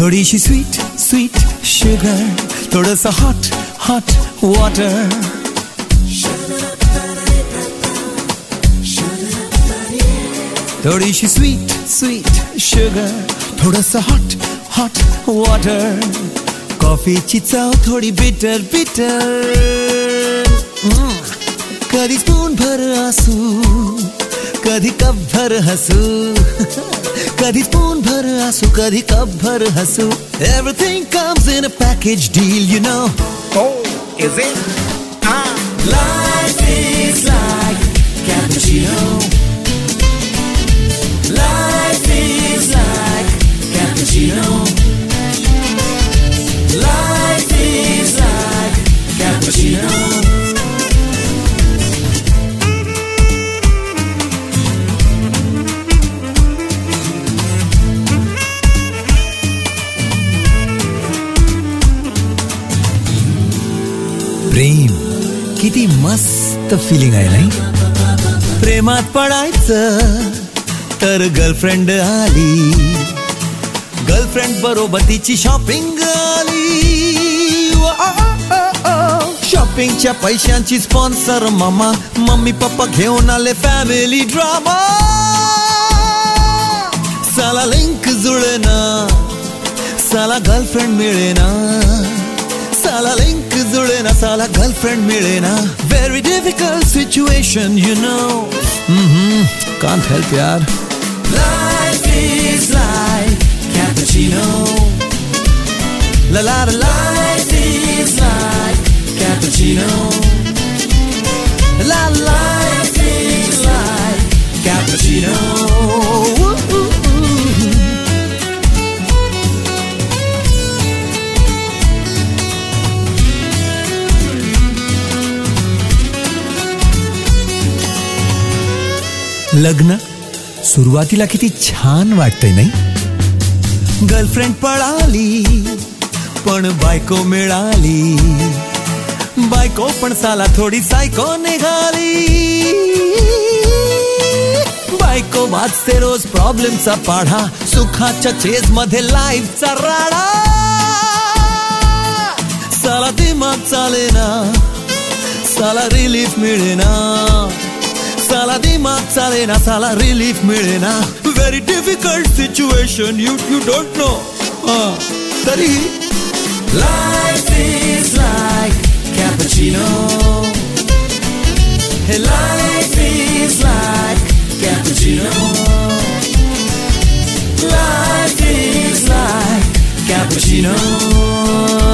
थोडीशी sweet sweet sugar, थोडंसं hot hot water. थोडीशी स्वीट स्वीट शुगर, थोडंसं हॉट हॉट वॉटर. कॉफीची चव थोडी बिटर बिटर. कधी स्पून भर असू, कधी कप भर हसू. कधी स्पून भर असू, कधी कप भर हसू. Everything comes in a package deal, you know. Oh, is it? Life is like cappuccino. Life is like cappuccino. Life is like cappuccino. प्रेम किती मस्त फिलिंग आहे नाही. प्रेमात पडायचं तर गर्लफ्रेंड आली, गर्लफ्रेंड बरोबर तिची शॉपिंग आली. शॉपिंगच्या पैशांची स्पॉन्सर मामा, मम्मी पप्पा घेऊन आले फॅमिली ड्रामा. साला लिंक जुळेना, साला गर्लफ्रेंड मिळेना. साला लिंक जुळेना, साला गर्लफ्रेंड मिळेना. Very difficult situation, you know. Can't help yaar. Life is like cappuccino. La la la, life is like cappuccino. La life is like cappuccino. लग्न सुरुवातीला किती छान वाटतंय नाही. गर्लफ्रेंड पळाली पण बायको मिळाली. बायको पण साला थोडी सायको निघाली. बायको वाचते रोज प्रॉब्लेमचा पाढा, सुखाच्या चेज मध्ये लाईफचा राडा. साला दिमाग चालेना, साला रिलीफ मिळेना. साला दिमाग चालेना, साला रिलीफ मिळेना. Very difficult situation, you don't know. तरी लाईफ इज लाईक कॅपुचिनो. हे life is like cappuccino. Life is like cappuccino.